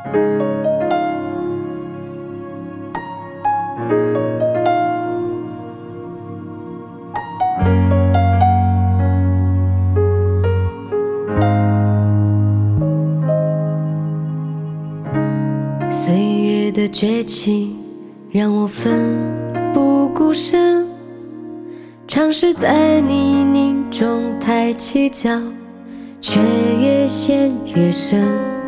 岁月的绝情让我奋不顾身，尝试在泥泞中抬起脚，却越陷越深。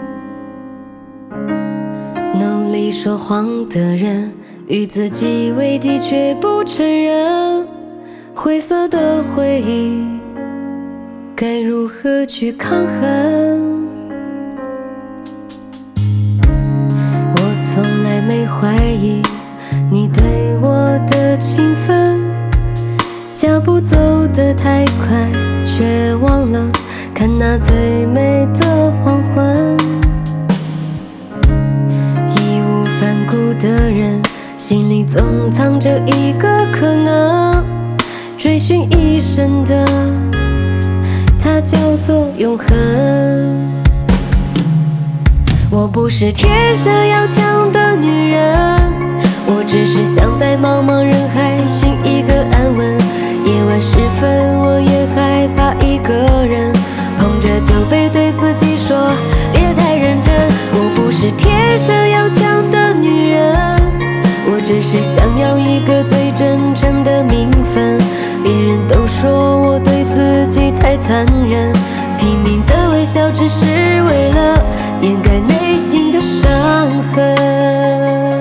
努力说谎的人，与自己为敌却不承认。灰色的回忆，该如何去抗衡？我从来没怀疑你对我的情分，脚步走得太快，却忘了看那最美的黄昏。义无反顾的人，心里总藏着一个可能，追寻一生的，它叫做永恒。我不是天生要强的女人，我只是想在茫茫人海寻一个安稳。夜晚时分，我也害怕一个人，捧着酒杯对自己说别太认真。我不是天生要强的女人，我只是想要一个最真诚的名分。别人都说我对自己太残忍，拼命的微笑只是为了掩盖内心的伤痕。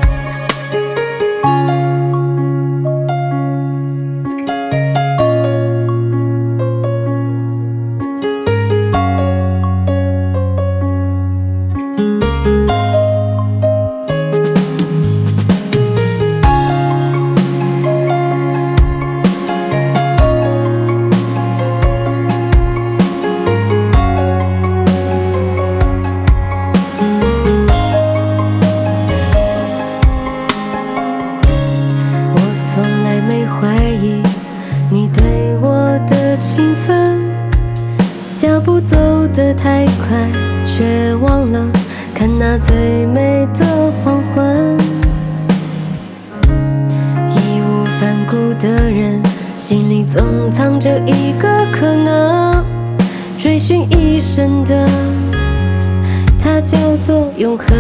没怀疑你对我的情分，脚步走得太快，却忘了看那最美的黄昏。义无反顾的人，心里总藏着一个可能，追寻一生的，它叫做永恒。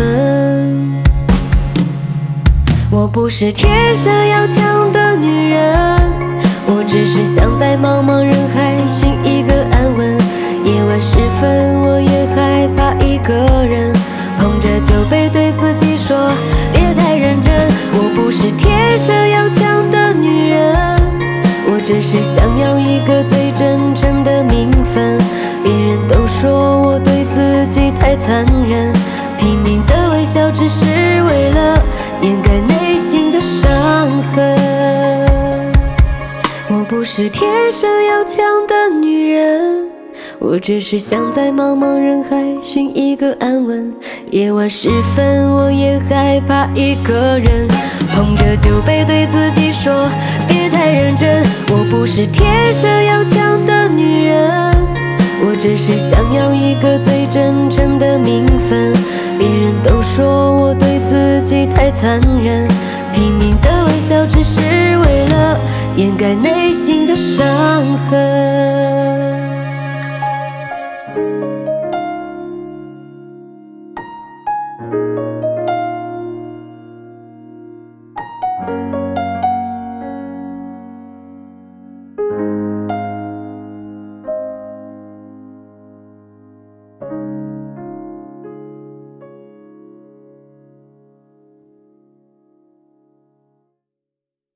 我不是天生要强的女人，我只是想在茫茫人海寻一个安稳。夜晚时分，我也害怕一个人，捧着酒杯对自己说别太认真。我不是天生要强的女人，我只是想要一个最真诚的名分。别人都说我对自己太残忍，拼命的微笑只是为了掩盖内心的伤痕。我不是天生要强的女人，我只是想在茫茫人海寻一个安稳。夜晚时分，我也害怕一个人，捧着酒杯对自己说别太认真。我不是天生要强的女人，我只是想要一个最真诚的名分。别人都说我对自己太残忍，拼命的微笑只是为了掩盖内心的伤痕。